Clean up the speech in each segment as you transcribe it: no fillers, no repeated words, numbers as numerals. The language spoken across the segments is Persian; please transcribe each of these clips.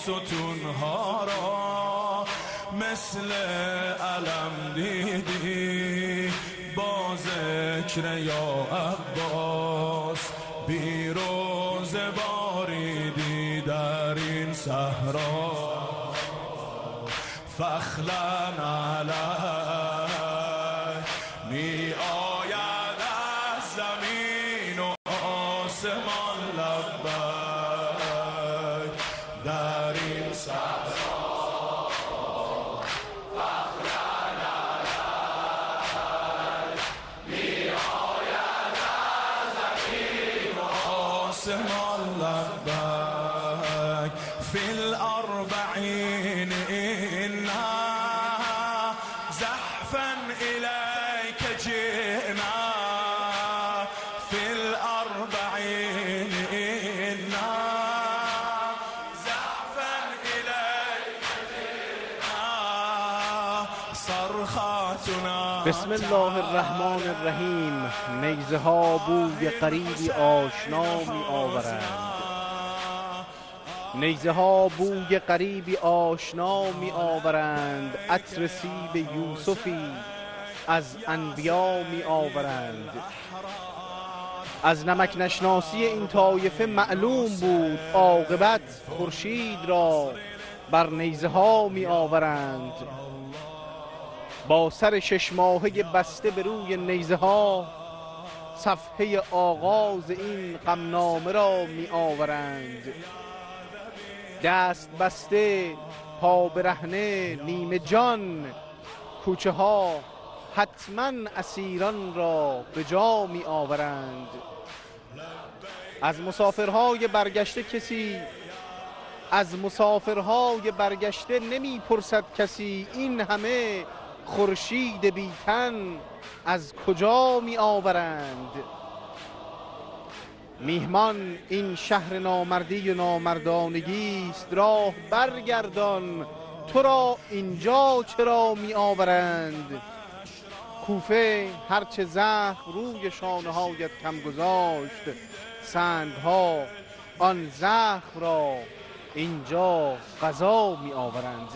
ستونها را مثل علم دیدی، با ذکر یا عباس بیروز باریدی در این صحرا. فخلن علی می آید از زمین و آسمان لبیک در این صحرا. فخلن علی می آید از زمین و آسمان لبیک فی الاربعین زحفا إليك جئنا في الأربعين إنا زحفا إليك جئنا صرخاتنا. بسم الله الرحمن الرحیم. نیزه ها بوی غریبی آشنا می آورند، نیزه ها بوی غریبی آشنا می آورند، عطر سیب یوسفی از انبیا می آورند. از نمک نشناسی این طایفه معلوم بود عاقبت خورشید را بر نیزه ها می آورند. با سر 6 ماهه بسته به روی نیزه ها صفحه آغاز این غمنامه را می آورند. دست بسته پا برهنه نیمه جان، کوچه ها حتما اسیران را به جا می آورند. از مسافرهای برگشته کسی، از مسافرهای برگشته نمی پرسد کسی این همه خورشید بیتن از کجا می آورند. میهمان این شهر نامردی و نامردانگی است، راه برگردان تو را اینجا چرا می آورند. کوفه هرچه زخم روی شانه هایت کم گذاشت، سنگ ها آن زخم را اینجا قضا می آورند.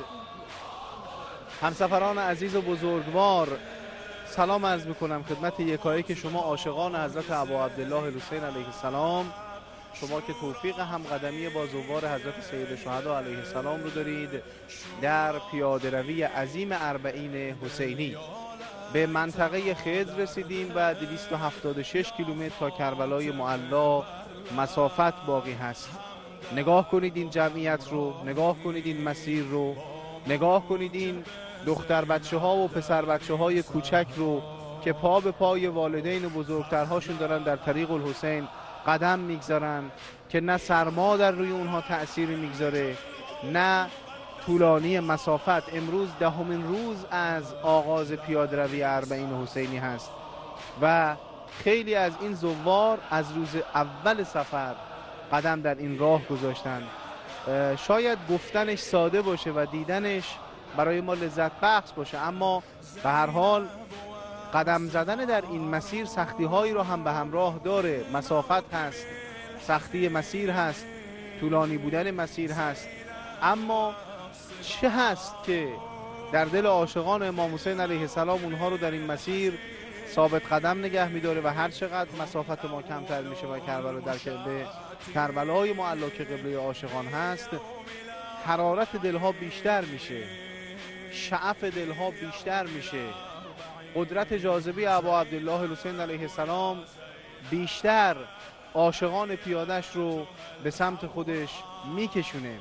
همسفران عزیز و بزرگوار، سلام عرض میکنم خدمت یکایک شما عاشقان حضرت ابا عبدالله الحسین علیه السلام. شما که توفیق همقدمی با زوار حضرت سید شهدا علیه السلام رو دارید در پیاده روی عظیم اربعین حسینی. به منطقه خضر رسیدیم و 276 کیلومتر تا کربلای معلا مسافت باقی هست. نگاه کنید این جمعیت رو، نگاه کنید این مسیر رو، نگاه کنید این دختر بچه ها و پسر بچه های کوچک رو که پا به پای والدین و بزرگترهاشون دارن در طریق الحسین قدم میگذارن که نه سرما در روی اونها تأثیری میگذاره نه طولانی مسافت. امروز 10مین روز از آغاز پیاده روی اربعین حسینی هست و خیلی از این زوار از روز اول سفر قدم در این راه گذاشتن. شاید گفتنش ساده باشه و دیدنش برای ما لذت بخش باشه، اما به هر حال قدم زدن در این مسیر سختی هایی رو هم به همراه داره. مسافت هست، سختی مسیر هست، طولانی بودن مسیر هست، اما چه هست که در دل عاشقان امام حسین علیه السلام اونها رو در این مسیر ثابت قدم نگه می‌داره و هر چقدر مسافت ما کمتر میشه و کربلا در کربلای معلا که قبله عاشقان هست، حرارت دلها بیشتر میشه، شعف دلها بیشتر میشه، قدرت جاذبه ابا عبدالله الحسین علیه السلام بیشتر عاشقان پیادش رو به سمت خودش میکشونه.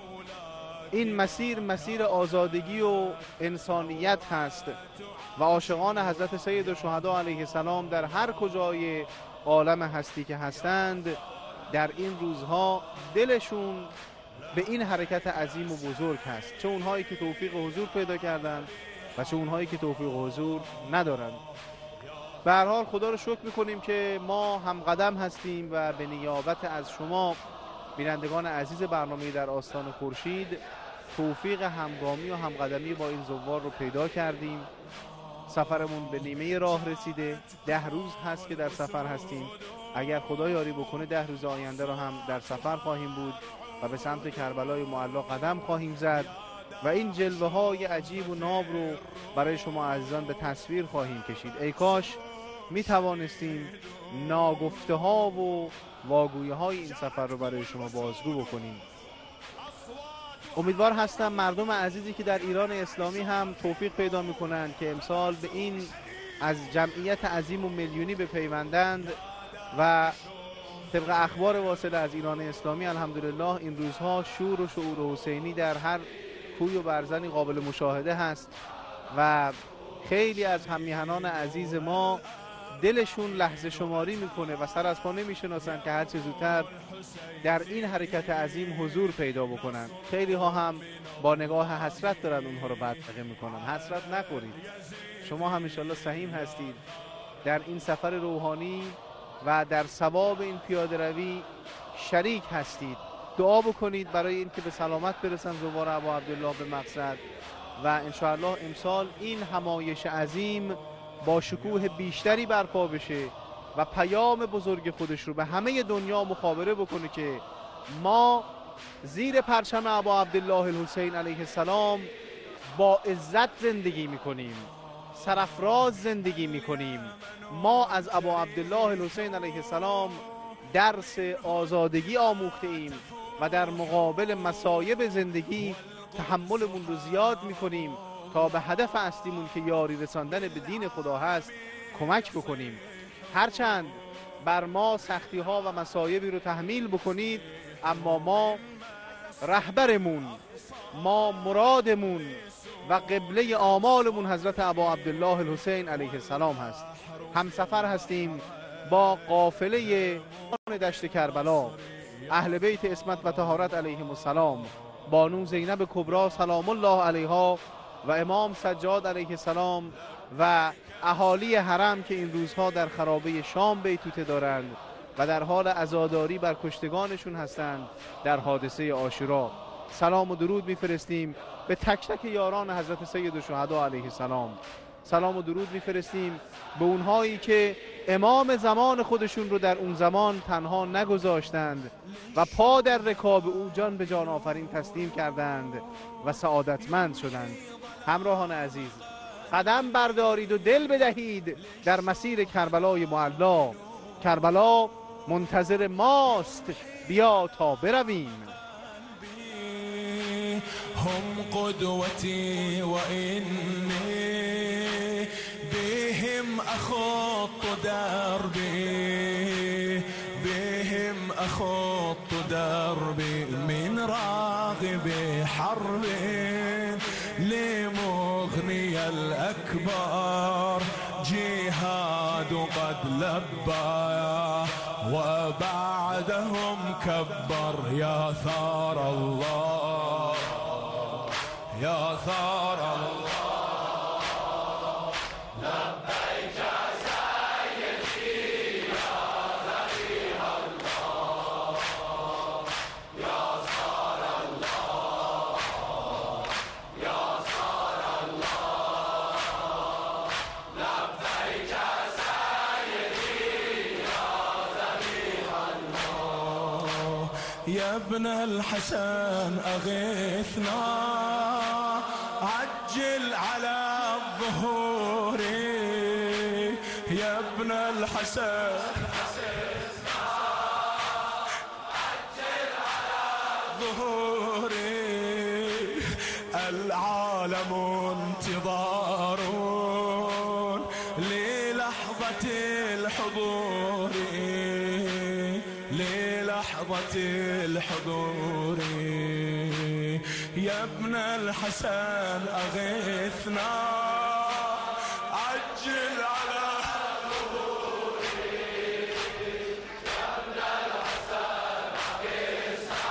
این مسیر مسیر آزادگی و انسانیت هست و عاشقان حضرت سید شهدا علیه السلام در هر کجای عالم هستی که هستند در این روزها دلشون به این حرکت عظیم و بزرگ هست، چه اونهایی که توفیق حضور پیدا کردن و چه اونهایی که توفیق حضور ندارن. به هر حال خدا رو شکر میکنیم که ما هم قدم هستیم و به نیابت از شما بینندگان عزیز برنامه در آستان خورشید توفیق همگامی و همقدمی با این زوار رو پیدا کردیم. سفرمون به نیمه راه رسیده، 10 روز هست که در سفر هستیم. اگر خدا یاری بکنه 10 روز آینده رو هم در سفر خواهیم بود و به سمت کربلای معلا قدم خواهیم زد و این جلوه های عجیب و ناب رو برای شما عزیزان به تصویر خواهیم کشید. ای کاش می توانستیم ناگفته ها و واگویه های این سفر رو برای شما بازگو بکنیم. امیدوار هستم مردم عزیزی که در ایران اسلامی هم توفیق پیدا میکنند که امسال به این از جمعیت عظیم و میلیونی بپیوندند و طبق اخبار واصله از ایران اسلامی الحمدلله این روزها شور و شعور حسینی در هر کوی و برزنی قابل مشاهده هست و خیلی از هممیهنان عزیز ما دلشون لحظه شماری میکنه و سر از پا نمیشناسن که هرچه زودتر در این حرکت عظیم حضور پیدا بکنن. خیلی ها هم با نگاه حسرت دارن اونها رو بدرقه میکنن. حسرت نخورید، شما هم انشالله سهیم هستید در این سفر روحانی و در ثواب این پیاده روی شریک هستید. دعا بکنید برای اینکه به سلامت برسن زوار ابا عبدالله به مقصد و انشاءالله امسال این همایش عظیم با شکوه بیشتری برپا بشه و پیام بزرگ خودش رو به همه دنیا مخابره بکنه که ما زیر پرچم ابا عبدالله الحسین علیه السلام با عزت زندگی میکنیم، سرافراز زندگی میکنیم. ما از ابا عبدالله الحسین علیه السلام درس آزادگی آموخته ایم و در مقابل مصایب زندگی تحملمون رو زیاد میکنیم تا به هدف اصلیمون که یاری رساندن به دین خدا هست کمک بکنیم. هرچند بر ما سختی ها و مصایبی رو تحمیل بکنید، اما ما رهبرمون، ما مرادمون و قبله آمالمون حضرت ابا عبدالله الحسین علیه السلام هست. همسفر هستیم با قافله دشت کربلا، اهل بیت عصمت و طهارت علیهم السلام، بانو زینب کبری سلام الله علیها و امام سجاد علیه السلام و اهالی حرم که این روزها در خرابه شام بیتوته دارند و در حال عزاداری بر کشتگانشون هستند در حادثه عاشورا. سلام و درود میفرستیم به تک تک یاران حضرت سید الشهدا علیه السلام. سلام و درود میفرستیم به اونهایی که امام زمان خودشون رو در اون زمان تنها نگذاشتند و پا در رکاب او جان به جان آفرین تسلیم کردند و سعادتمند شدند. همراهان عزیز، قدم بردارید و دل بدهید در مسیر کربلای معلا. کربلا منتظر ماست، بیا تا برویم. هم قدوتي وإني بهم أخط دربي، بهم أخط دربي من راغب حرب لمغني الأكبر جهاد قد لبى وبعدهم كبر. يا ثار الله، يا ثار الله، لبيك سيدي يا ذبيح الله، يا ثار الله، يا ثار الله، لبيك سيدي يا ذبيح الله. يا ابن الحسن أغثنا عجل على الظهور، يا ابن الحسن عجل على الظهور. العالم انتظار للحظة الحضور، للحظة الحضور. يا ابن الحسن أغثنا عجل على ظهوري، يا ابن الحسن أغثنا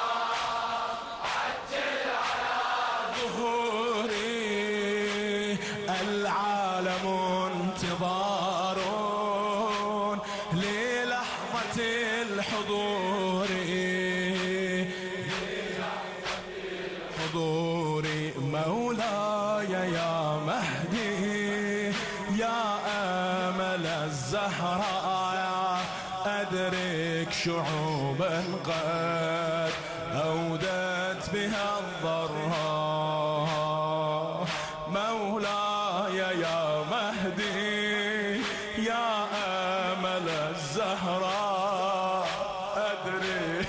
عجل على ظهوري. العالم انتظار للحظة الحضور، حضوري. مولاي يا مهدي يا أمل الزهراء، أدرك شعوبا قد مهدي يا أمل الزهراء أدري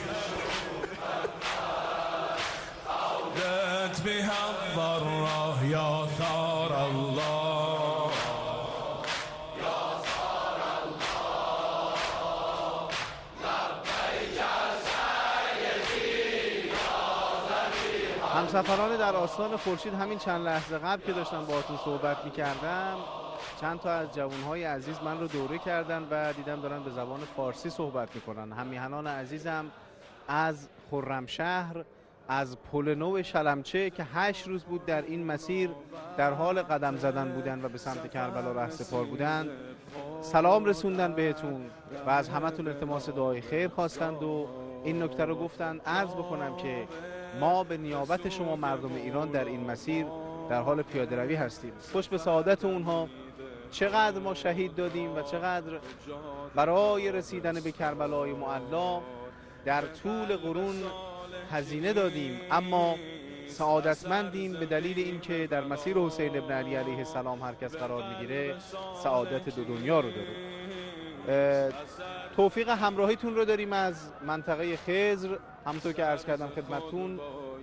بها الضرة يا ثار الله يا ثار الله لبيك سيدي يا همسفران در آستان خورشید، همین چند لحظه قبل که داشتم باهاتون صحبت می‌کردم چند تا از جوانهای عزیز من رو دوره کردن و دیدم دارن به زبان فارسی صحبت میکنن. همیهنان عزیزم از خرمشهر، از پل نو شلمچه که 8 روز بود در این مسیر در حال قدم زدن بودن و به سمت کربلا رهسپار بودند، سلام رسوندن بهتون و از همتون التماس دعای خیر خواستند و این نکته رو گفتن عرض بکنم که ما به نیابت شما مردم ایران در این مسیر در حال پیاده روی هستیم. خوش به سعادت اونها. چقدر ما شهید دادیم و چقدر برای رسیدن به کربلای معلا در طول قرون هزینه دادیم، اما سعادتمندیم به دلیل اینکه در مسیر حسین ابن علی علیه السلام هر کس قرار میگیره سعادت دو دنیا رو داره. توفیق همراهیتون رو داریم از منطقه خضر. همونطور که عرض کردم خدمتتون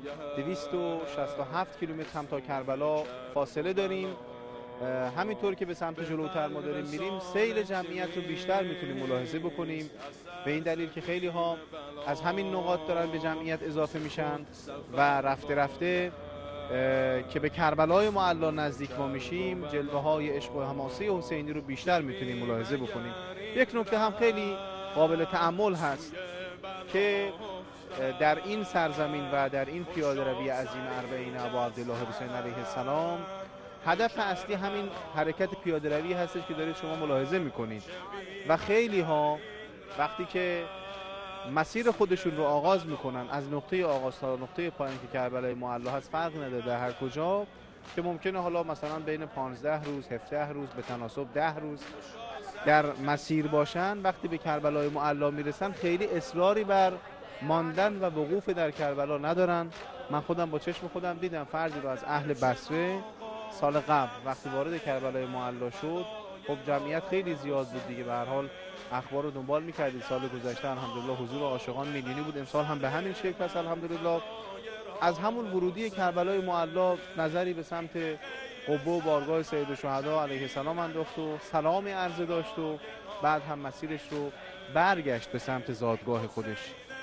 267 کیلومتر هم تا کربلا فاصله داریم. همینطور که به سمت جلوتر ما داریم میریم سیل جمعیت رو بیشتر میتونیم ملاحظه بکنیم، به این دلیل که خیلی ها از همین نقاط دارن به جمعیت اضافه میشن و رفته رفته که به کربلای معلا نزدیک ما میشیم جلوه های عشق و حماسه حسینی رو بیشتر میتونیم ملاحظه بکنیم. یک نکته هم خیلی قابل تأمل هست که در این سرزمین و در این پیاده روی عظیم اربعین ابا عبدالله حسین علیه السلام هدف اصلی همین حرکت پیاده روی هستش که دارید شما ملاحظه میکنید و خیلی ها وقتی که مسیر خودشون رو آغاز میکنن از نقطه آغاز تا نقطه پایین که کربلای معلا هست فرق نداره در هر کجا، که ممکنه حالا مثلا بین 15 روز 17 روز به تناسب 10 روز در مسیر باشن، وقتی به کربلای معلا میرسن خیلی اصراری بر ماندن و وقوف در کربلا ندارن. من خودم با چشم خودم دیدم فردی رو از اهل بصره سال قبل وقتی وارد کربلای معلا شد، خب جمعیت خیلی زیاد بود دیگه، به هر حال اخبار رو دنبال می‌کردید. سال گذشته الحمدلله حضور عاشقان میلیونی بود، امسال هم به همین شکل است الحمدلله. از همون ورودی کربلای معلا نظری به سمت قبه و بارگاه سید الشهدا علیه السلام انداخت و سلامی عرضه داشت و بعد هم مسیرش رو برگشت به سمت زادگاه خودش.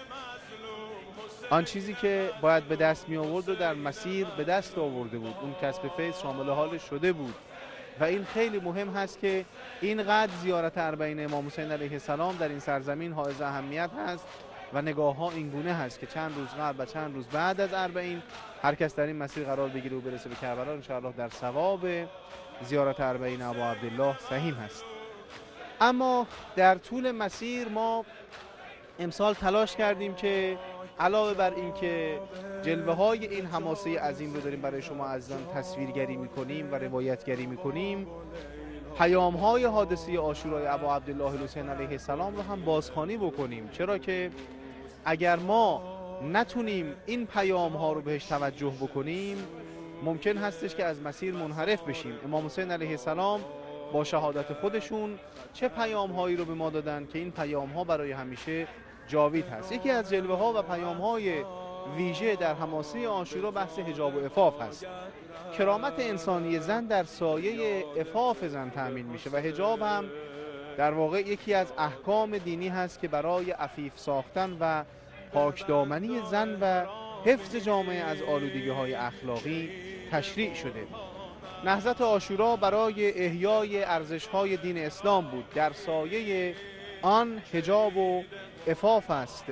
آن چیزی که باید به دست می آورد و در مسیر به دست آورده بود، اون کسب فیض شامل حالش شده بود و این خیلی مهم هست که اینقدر زیارت اربعین امام حسین علیه السلام در این سرزمین حائز اهمیت هست و نگاه ها این گونه هست که چند روز قبل و چند روز بعد از اربعین هر کس در این مسیر قرار بگیره و برسه به کربلا ان شاء الله در ثواب زیارت اربعین ابا عبدالله سهیم هست. اما در طول مسیر ما امسال تلاش کردیم که علاوه بر این که جلوه های این حماسه عظیم رو داریم برای شما عزیزان تصویرگری میکنیم و روایتگری میکنیم، پیام های حادثه عاشورای ابا عبدالله حسین علیه السلام رو هم بازخوانی بکنیم، چرا که اگر ما نتونیم این پیام ها رو بهش توجه بکنیم ممکن هستش که از مسیر منحرف بشیم. امام حسین علیه السلام با شهادت خودشون چه پیام هایی رو به ما دادن که این پیام ها برای همیشه جاوید هست. یکی از جلوه ها و پیام های ویژه در حماسه عاشورا بحث حجاب و عفاف هست. کرامت انسانی زن در سایه عفاف زن تأمین میشه و حجاب هم در واقع یکی از احکام دینی هست که برای عفیف ساختن و پاکدامنی زن و حفظ جامعه از آلودگی های اخلاقی تشریع شده. نهضت عاشورا برای احیای ارزش های دین اسلام بود، در سایه آن حجاب و عفاف است.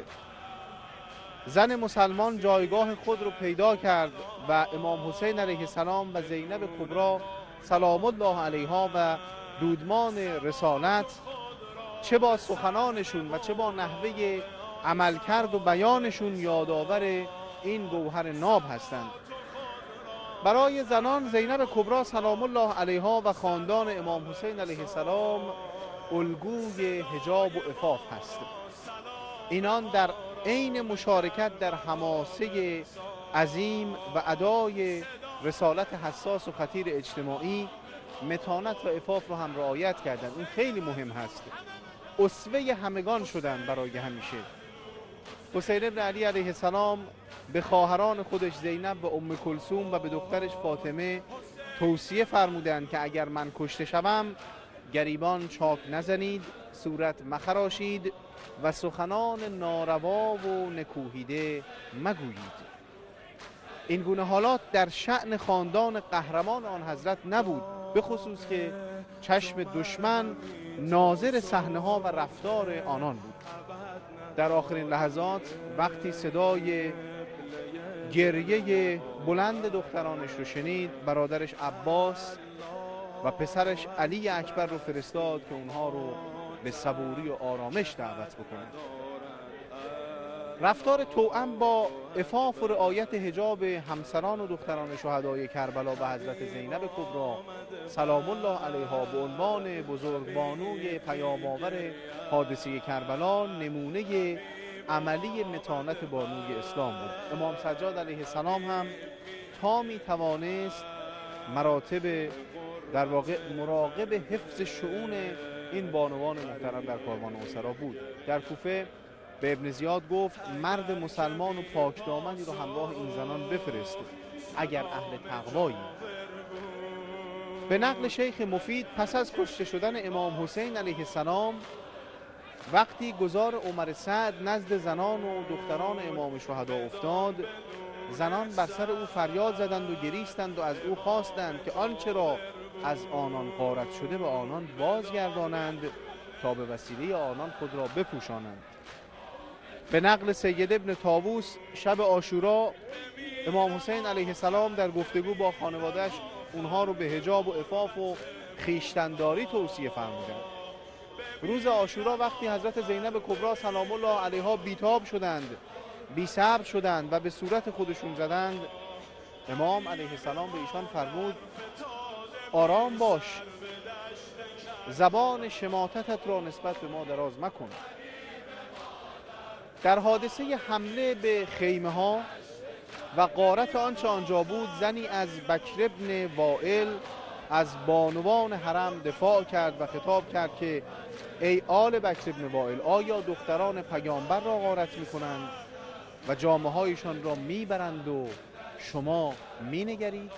زن مسلمان جایگاه خود رو پیدا کرد و امام حسین علیه السلام و زینب کبری سلام الله علیها و دودمان رسالت چه با سخنانشون و چه با نحوه عملکرد و بیانشون یادآور این گوهر ناب هستند. برای زنان زینب کبری سلام الله علیها و خاندان امام حسین علیه السلام الگوی حجاب و عفاف هست. اینان در عین مشارکت در حماسه عظیم و ادای رسالت حساس و خطیر اجتماعی متانت و عفاف رو هم رعایت کردند. این خیلی مهم هست. اسوه همگان شدند برای همیشه. حسین ابن علی علیه السلام به خواهران خودش زینب و ام کلثوم و به دخترش فاطمه توصیه فرمودند که اگر من کشته شوم گریبان چاک نزنید، صورت مخراشید و سخنان ناروا و نکوهیده مگویید. این گونه حالات در شأن خاندان قهرمان آن حضرت نبود، به خصوص که چشم دشمن ناظر صحنه ها و رفتار آنان بود. در آخرین لحظات وقتی صدای گریه بلند دخترانش رو شنید، برادرش عباس و پسرش علی اکبر رو فرستاد که اونها رو به صبوری و آرامش دعوت بکنند. رفتار توأم با عفاف و رعایت حجاب همسران و دختران شهدای کربلا و حضرت زینب کبری سلام الله علیها به عنوان بزرگبانوی پیام‌آور حادثه کربلا نمونه عملی متانت بانوی اسلام بود. امام سجاد علیه السلام هم تا می توانست مراتب در واقع مراقب حفظ شؤون این بانوان محترم در کاروان اسرا بود. در کوفه به ابن زیاد گفت مرد مسلمان و پاک دامنی رو همراه این زنان بفرست اگر اهل تقوایی. به نقل شیخ مفید پس از کشته شدن امام حسین علیه السلام وقتی گذار عمر سعد نزد زنان و دختران امام شهدا افتاد، زنان بر سر او فریاد زدند و گریستند و از او خواستند که آنچه را از آنان غارت شده به آنان بازگردانند تا به وسیله آنان خود را بپوشانند. به نقل سید ابن طاووس شب عاشورا امام حسین علیه السلام در گفتگو با خانواده‌اش اونها رو به حجاب و عفاف و خویشتن‌داری توصیه فرمودند. روز عاشورا وقتی حضرت زینب کبری سلام الله علیها بیتاب شدند، بی صبر شدند و به صورت خودشون زدند، امام علیه السلام به ایشان فرمود آرام باش، زبان شماتتت را نسبت به ما دراز مکن. در حادثه حمله به خیمه ها و غارت آنچه آنجا بود، زنی از بکر ابن وائل از بانوان حرم دفاع کرد و خطاب کرد که ای آل بکر ابن وائل، آیا دختران پیامبر را غارت میکنند و جامه هایشان را میبرند و شما مینگرید؟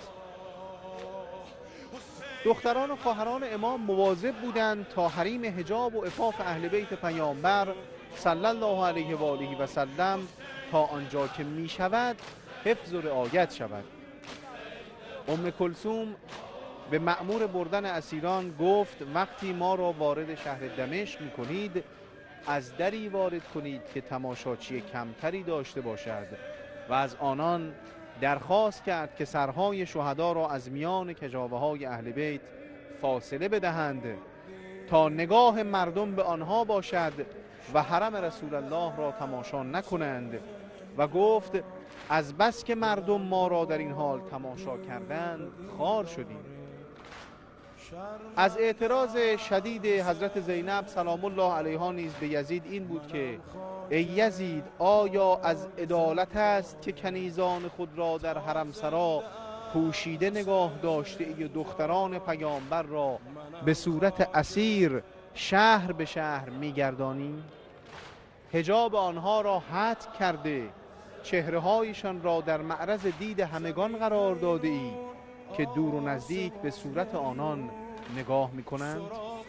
دختران و خواهران امام مواظب بودند تا حریم حجاب و عفاف اهل بیت پیامبر صلی الله علیه و آله و سلم تا آنجا که می شود حفظ و رعایت شود. ام کلثوم به مأمور بردن اسیران گفت وقتی ما را وارد شهر دمشق می کنید از دری وارد کنید که تماشاچی کمتری داشته باشد و از آنان درخواست کرد که سرهای شهدا را از میان کجاوه های اهل بیت فاصله بدهند تا نگاه مردم به آنها باشد و حرم رسول الله را تماشا نکنند و گفت از بس که مردم ما را در این حال تماشا کردند خوار شدیم. از اعتراض شدید حضرت زینب سلام الله علیها نیز به یزید این بود که ای یزید، آیا از عدالت است که کنیزان خود را در حرم سرا پوشیده نگاه داشته ای و دختران پیامبر را به صورت اسیر شهر به شهر میگردانی؟ حجاب آنها را حتم کرده چهره هایشان را در معرض دید همگان قرار داده ای که دور و نزدیک به صورت آنان نگاه میکنند.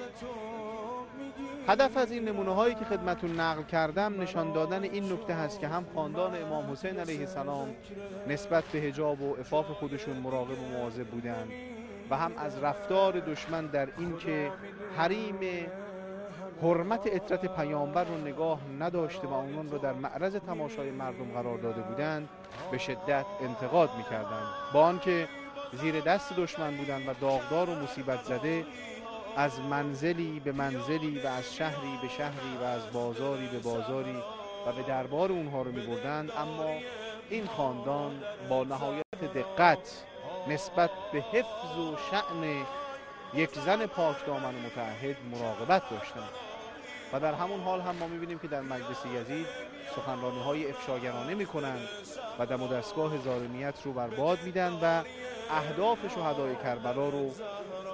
هدف از این نمونه هایی که خدمتون نقل کردم نشان دادن این نکته هست که هم خاندان امام حسین علیه السلام نسبت به حجاب و عفاف خودشون مراقب و مواظب بودند و هم از رفتار دشمن در این که حریم حرمت عترت پیامبر رو نگاه نداشته و اونان رو در معرض تماشای مردم قرار داده بودند به شدت انتقاد میکردند. با آنکه زیر دست دشمن بودند و داغدار و مصیبت زده از منزلی به منزلی و از شهری به شهری و از بازاری به بازاری و به دربار اونها رو میبردند، اما این خاندان با نهایت دقت نسبت به حفظ و شأن یک زن پاک دامن و متعهد مراقبت داشتند. و در همون حال هم ما میبینیم که در مجلس یزید سخنرانی های افشاگرانه میکنند و دم و دستگاه ظالمیت رو برباد میدن و اهداف شهدای کربلا رو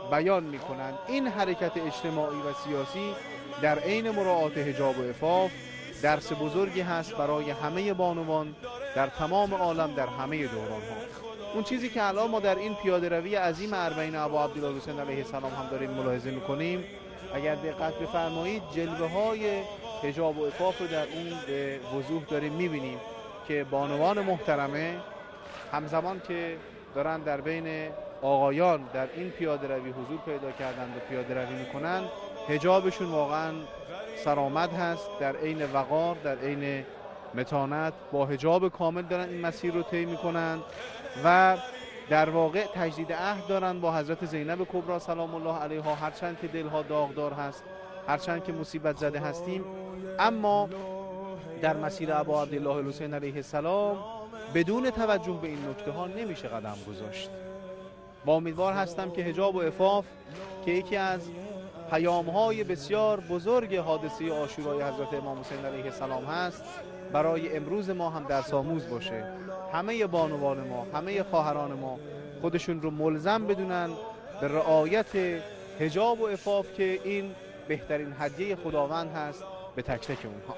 بیان میکنند. این حرکت اجتماعی و سیاسی در عین مراعات حجاب و عفاف درس بزرگی هست برای همه بانوان در تمام عالم در همه دورانها. اون چیزی که الان ما در این پیاده روی عظیم اربعین ابا عبدالله حسین علیه السلام هم داریم ملاحظه میکنیم، اگر دقت بفرمایید جلوه های حجاب و عفاف رو در اون به وضوح داریم میبینیم که بانوان محترمه همزمان که دارن در بین آقایان در این پیاده روی حضور پیدا کردند و پیاده روی میکنن، حجابشون واقعا سرآمد هست، در عین وقار، در عین متانت با حجاب کامل دارن این مسیر رو طی میکنن و در واقع تجدید عهد دارن با حضرت زینب کبری سلام الله علیها. هرچند که دلها داغدار هست، هرچند که مصیبت زده هستیم، اما در مسیر ابا عبدالله الحسین علیه السلام بدون توجه به این نکته ها نمیشه قدم گذاشت. با امیدوار هستم که حجاب و عفاف که یکی از پیام‌های بسیار بزرگ حادثه عاشورای حضرت امام حسین علیه السلام هست، برای امروز ما هم درس آموز باشه. همه بانوان ما، همه خواهران ما خودشون رو ملزم بدونن به رعایت حجاب و عفاف که این بهترین هدیه خداوند هست به تک تک اونها.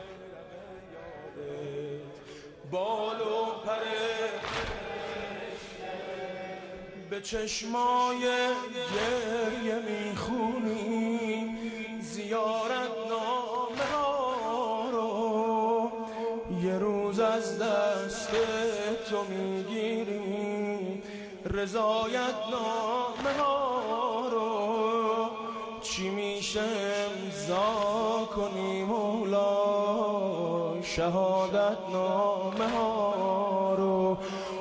بال و پره به چشمای گریه میخونی، زیارت نامه ها رو یه روز از دست تو میگیری، رضایت نامه ها رو چی میشه امضا کنی مولا، شهادت نامه ها رو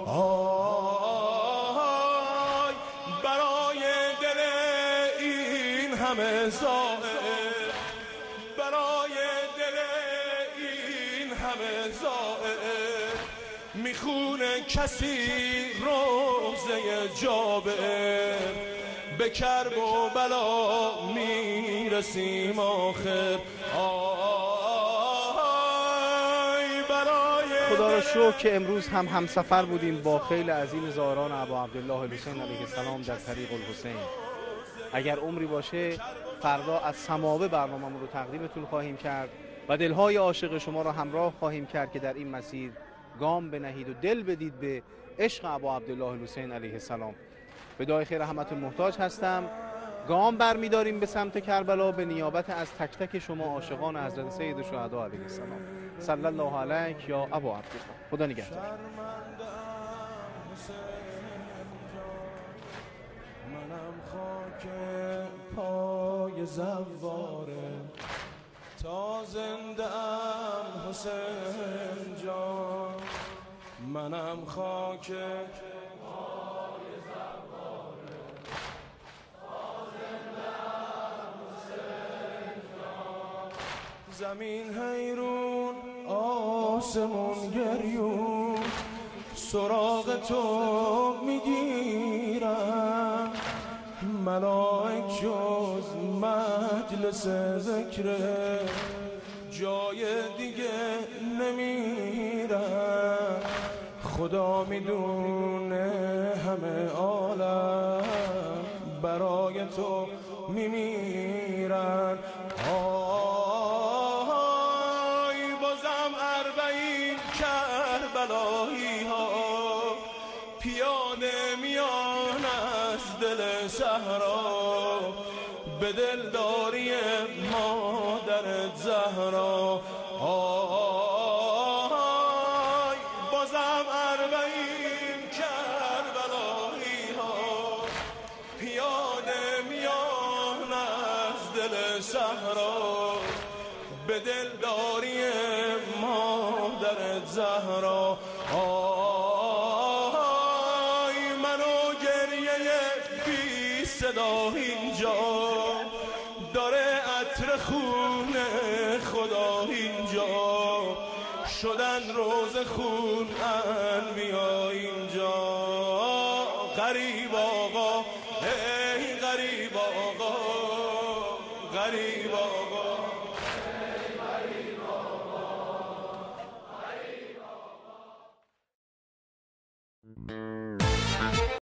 آی برای دل این همه زائر، برای دل این همه زائر میخونه کسی روزه جابر، به کرب و بلا میرسیم آخر. خدا را شکر که امروز هم همسفر بودیم با خیل عظیم زائران ابا عبدالله الحسین علیه السلام در طریق الحسین. اگر عمری باشه فردا از سماوه برنامه‌مون رو تقدیمتون خواهیم کرد و دلهای عاشق شما را همراه خواهیم کرد که در این مسیر گام بنهید و دل بدید به عشق ابا عبدالله الحسین علیه السلام. به دعای خیر همتون محتاج هستم. گام برمی‌داریم به سمت کربلا به نیابت از تک تک شما عاشقان حضرت سید الشهدا علیه السلام. صلی الله علیک یا ابا عبدالله. خدا نگهدار. منم خاک پای زواره تا زنده ام حسین جان، منم خاک پای زواره تا زنده ام حسین جان، زمین حیرون آسمون گریون سراغ تو میگیرم، ملائک جز مجلس ذکر جای دیگه نمیرم، خدا میدونه همه عالم برای تو میمیرن. آی بازم اربعین کربلایی ها پیاده میان از دل صحرا، به دلداری مادر زهرا. آی بازم اربعین کربلایی ها پیاده میان از دل صحرا، به دلداری مادر زهرا. آی منو گریه بی صدا اینجا داره عطر خون خدا اینجا، شدن روز خون انبیا اینجا. غریب آقا ای غریب آقا، غریب آقا